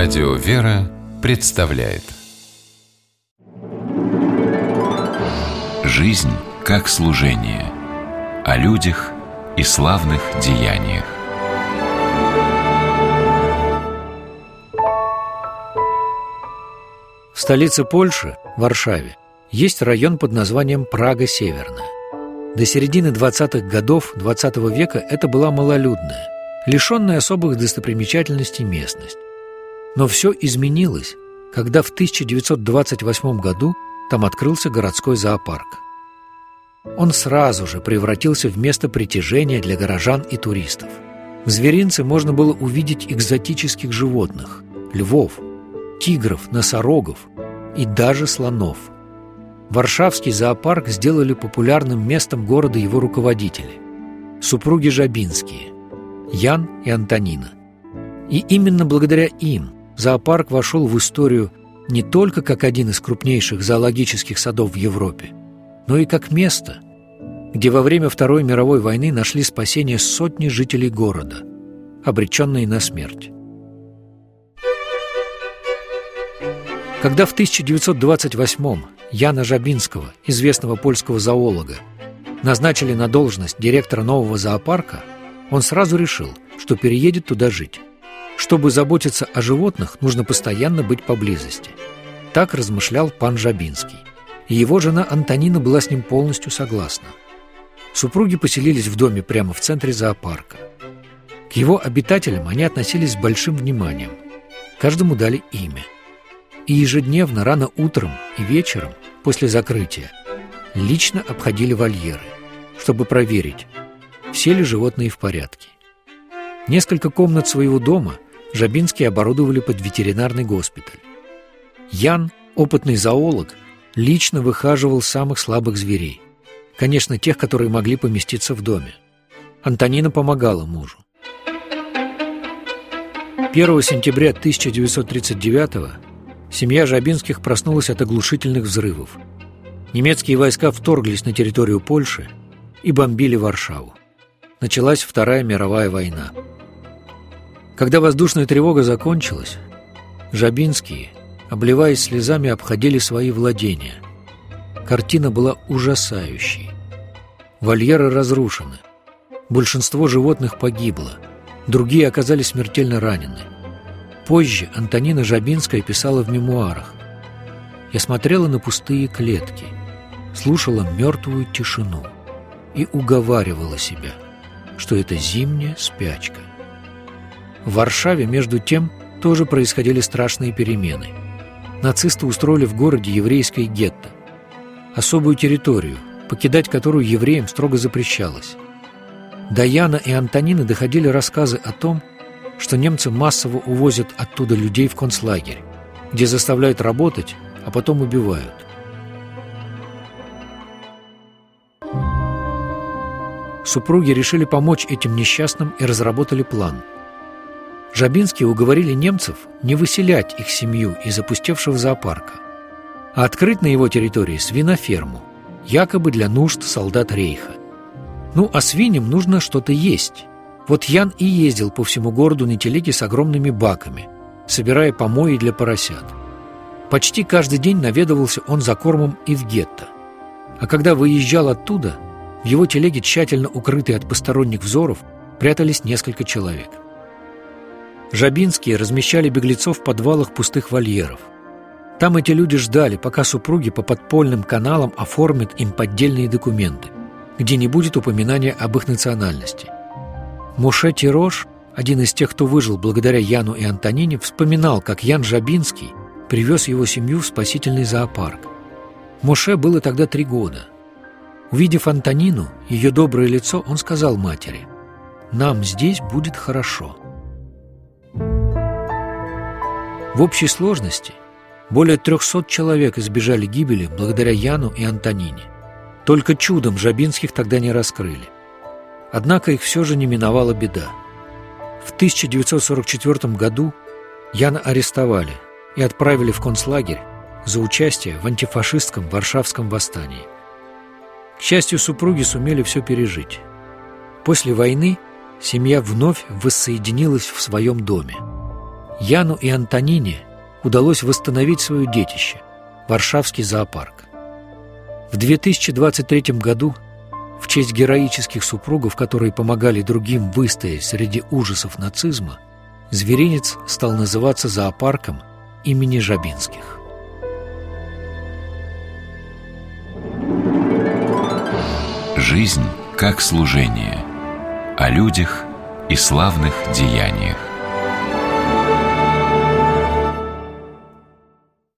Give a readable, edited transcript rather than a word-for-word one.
Радио «Вера» представляет «Жизнь как служение» о людях и славных деяниях. В столице Польши, Варшаве, есть район под названием Прага-Северная. До середины 20-х годов XX века это была малолюдная, лишенная особых достопримечательностей местность. Но все изменилось, когда в 1928 году там открылся городской зоопарк. Он сразу же превратился в место притяжения для горожан и туристов. В зверинце можно было увидеть экзотических животных – львов, тигров, носорогов и даже слонов. Варшавский зоопарк сделали популярным местом города его руководители – супруги Жабинские – Ян и Антонина. И именно благодаря им зоопарк вошел в историю не только как один из крупнейших зоологических садов в Европе, но и как место, где во время Второй мировой войны нашли спасение сотни жителей города, обреченные на смерть. Когда в 1928-м Яна Жабинского, известного польского зоолога, назначили на должность директора нового зоопарка, он сразу решил, что переедет туда жить. Чтобы заботиться о животных, нужно постоянно быть поблизости. Так размышлял пан Жабинский. И его жена Антонина была с ним полностью согласна. Супруги поселились в доме прямо в центре зоопарка. К его обитателям они относились с большим вниманием. Каждому дали имя. И ежедневно, рано утром и вечером, после закрытия, лично обходили вольеры, чтобы проверить, все ли животные в порядке. Несколько комнат своего дома Жабинские оборудовали под ветеринарный госпиталь. Ян, опытный зоолог, лично выхаживал самых слабых зверей. Конечно, тех, которые могли поместиться в доме. Антонина помогала мужу. 1 сентября 1939-го семья Жабинских проснулась от оглушительных взрывов. Немецкие войска вторглись на территорию Польши и бомбили Варшаву. Началась Вторая мировая война. Когда воздушная тревога закончилась, Жабинские, обливаясь слезами, обходили свои владения. Картина была ужасающей. Вольеры разрушены. Большинство животных погибло. Другие оказались смертельно ранены. Позже Антонина Жабинская писала в мемуарах: «Я смотрела на пустые клетки, слушала мертвую тишину и уговаривала себя, что это зимняя спячка». В Варшаве, между тем, тоже происходили страшные перемены. Нацисты устроили в городе еврейское гетто, особую территорию, покидать которую евреям строго запрещалось. До Яна и Антонины доходили рассказы о том, что немцы массово увозят оттуда людей в концлагерь, где заставляют работать, а потом убивают. Супруги решили помочь этим несчастным и разработали план. Жабинские уговорили немцев не выселять их семью из опустевшего зоопарка, а открыть на его территории свиноферму, якобы для нужд солдат Рейха. Ну, а свиньям нужно что-то есть. Вот Ян и ездил по всему городу на телеге с огромными баками, собирая помои для поросят. Почти каждый день наведывался он за кормом и в гетто. А когда выезжал оттуда, в его телеге, тщательно укрытые от посторонних взоров, прятались несколько человек. Жабинские размещали беглецов в подвалах пустых вольеров. Там эти люди ждали, пока супруги по подпольным каналам оформят им поддельные документы, где не будет упоминания об их национальности. Моше Тирош, один из тех, кто выжил благодаря Яну и Антонине, вспоминал, как Ян Жабинский привез его семью в спасительный зоопарк. Моше было тогда 3 года. Увидев Антонину, ее доброе лицо, он сказал матери: «Нам здесь будет хорошо». В общей сложности более 300 человек избежали гибели благодаря Яну и Антонине. Только чудом Жабинских тогда не раскрыли. Однако их все же не миновала беда. В 1944 году Яна арестовали и отправили в концлагерь за участие в антифашистском Варшавском восстании. К счастью, супруги сумели все пережить. После войны семья вновь воссоединилась в своем доме. Яну и Антонине удалось восстановить свое детище – Варшавский зоопарк. В 2023 году в честь героических супругов, которые помогали другим выстоять среди ужасов нацизма, зверинец стал называться зоопарком имени Жабинских. Жизнь как служение. О людях и славных деяниях.